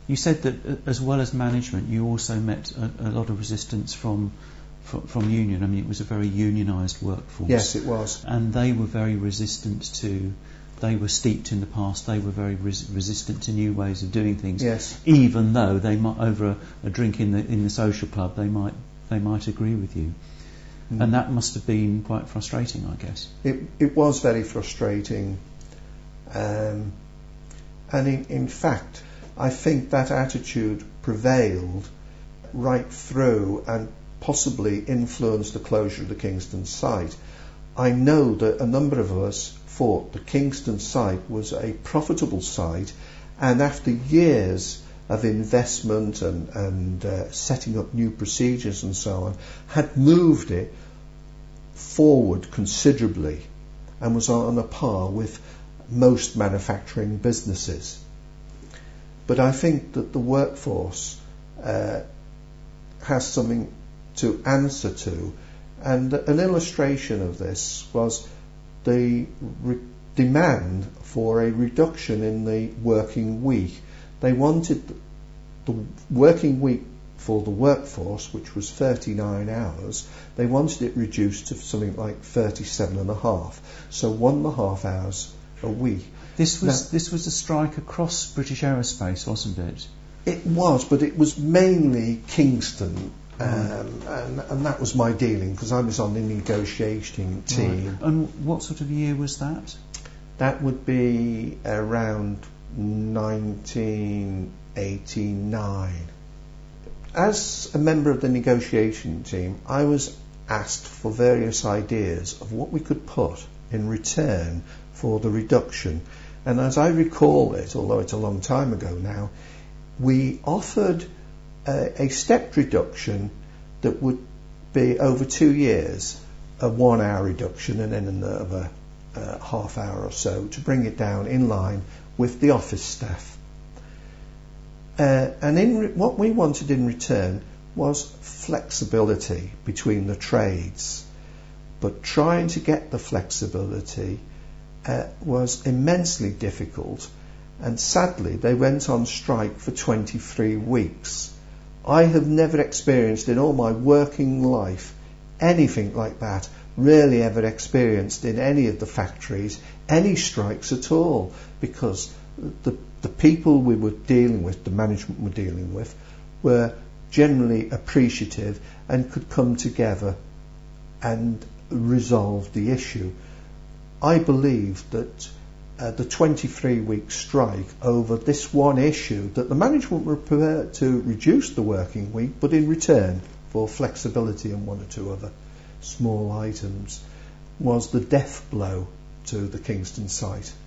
You said that as well as management, you also met a lot of resistance from union. I mean, it was a very unionised workforce. Yes, it was. And they were very resistant to. They were steeped in the past. They were very resistant to new ways of doing things. Yes. Even though they might, over a drink in the social club, they might agree with you. And that must have been quite frustrating, I guess. It was very frustrating. And in fact, I think that attitude prevailed right through and possibly influenced the closure of the Kingston site. I know that a number of us thought the Kingston site was a profitable site, and after years of investment and setting up new procedures and so on, had moved it forward considerably and was on a par with most manufacturing businesses. But I think that the workforce has something to answer to, and an illustration of this was the demand for a reduction in the working week. They wanted the working week for the workforce, which was 39 hours, they wanted it reduced to something like 37.5, so 1.5 hours a week. This was a strike across British Aerospace, wasn't it? It was, but it was mainly Kingston, and that was my dealing, because I was on the negotiating team. Right. And what sort of year was that? That would be around 1989. As a member of the negotiation team, I was asked for various ideas of what we could put in return for the reduction. And as I recall it, although it's a long time ago now, we offered a stepped reduction that would be over 2 years, a 1 hour reduction and then another half hour or so to bring it down in line with the office staff. And what we wanted in return was flexibility between the trades. But trying to get the flexibility was immensely difficult, and sadly they went on strike for 23 weeks. I have never experienced in all my working life anything like that, rarely ever experienced in any of the factories any strikes at all, because the people we were dealing with, the management were dealing with, were generally appreciative and could come together and resolve the issue. I believe that the 23-week strike over this one issue, that the management were prepared to reduce the working week, but in return for flexibility and one or two other small items, was the death blow to the Kingston site.